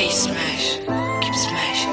smash, keep smashing.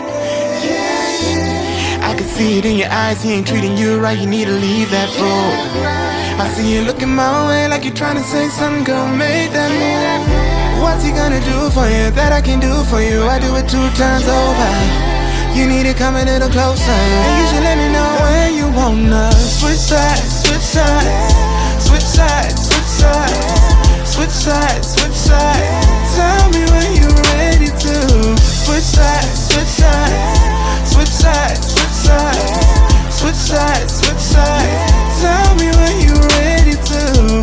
I can see it in your eyes, he ain't treating you right, you need to leave that fool. I see you looking my way like you're trying to say something, girl, make that move. What's he gonna do for you that I can do for you? I do it 2 times over. You need to come a little closer, and you should let me know when you wanna switch sides, switch sides, switch sides, switch sides, switch sides, switch sides. Tell me when you're ready to switch sides, switch sides, switch sides, switch sides, switch sides, switch sides. Tell me when you're ready to,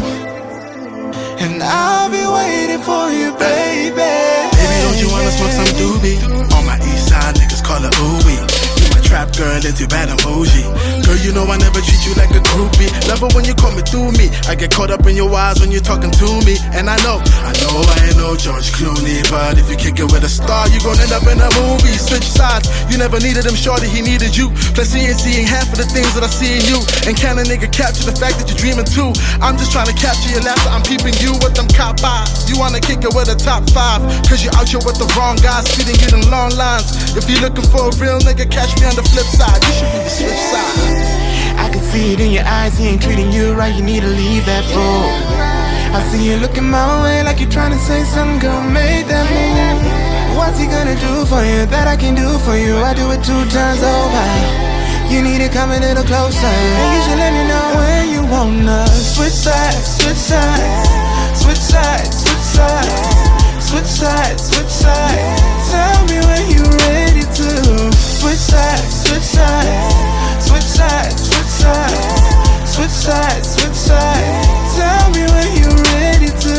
and I'll be waiting for you, baby. Baby, don't you wanna smoke some doobie? On my east side, niggas call it ooey. You my trap girl, it's your bad emoji. Girl, you know I never treat you like a groupie. Love it when you call me through me. I get caught up in your eyes when you're talking to me. And I ain't no George Clooney, but if you kick it with a star, you gon' end up in a movie. Switch sides, you never needed him, shorty, he needed you. Plus he ain't seeing half of the things that I see in you. And can a nigga capture the fact that you're dreaming too? I'm just trying to capture your laughter, I'm peeping you with them cop eyes. You wanna kick it with a top 5, cause you're out here with the wrong guys, feeding you them long lines. If you're looking for a real nigga, catch me on the flip side. You should be the switch side. I can see it in your eyes, he ain't treating you right, you need to leave that fool. I see you looking my way like you're trying to say something, girl, make that move. What's he gonna do for you that I can do for you? I do it 2 times over. You need to come a little closer, and you should let me know when you wanna switch sides, switch sides, switch sides, switch sides, switch sides, switch sides. Tell me when you're ready to switch sides, switch sides, switch sides, switch sides, switch sides, switch sides. Tell me when you're ready to,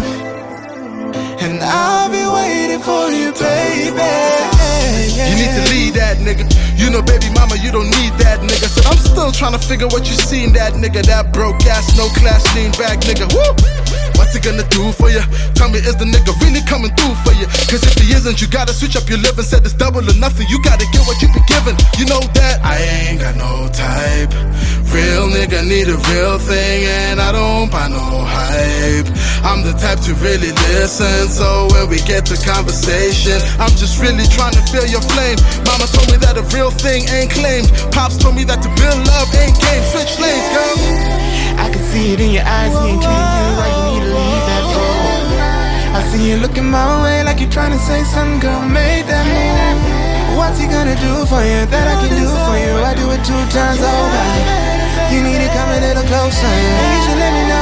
and I'll be waiting for you, baby. You need to leave that nigga. You know, baby mama, you don't need that nigga. So I'm still trying to figure what you see in that nigga. That broke ass, no class, lean back nigga. Woo! What's he gonna do for you? Tell me, is the nigga really coming through for you? Cause if he isn't, you gotta switch up your living. Said it's double or nothing, you gotta get what you be given. You know that I ain't got no type. Real nigga need a real thing, and I don't buy no hype. I'm the type to really listen, so when we get to conversation, I'm just really trying to feel your flame. Mama told me that a real thing ain't claimed. Pops told me that to build love ain't game. Switch lanes, girl. I can see it in your eyes, he ain't treating you right, you need to leave that fool. I see you looking my way like you're trying to say something, girl, make that move. What's he gonna do for you that I can do for you? I do it 2 times over. You need to come a little closer, and you should let me know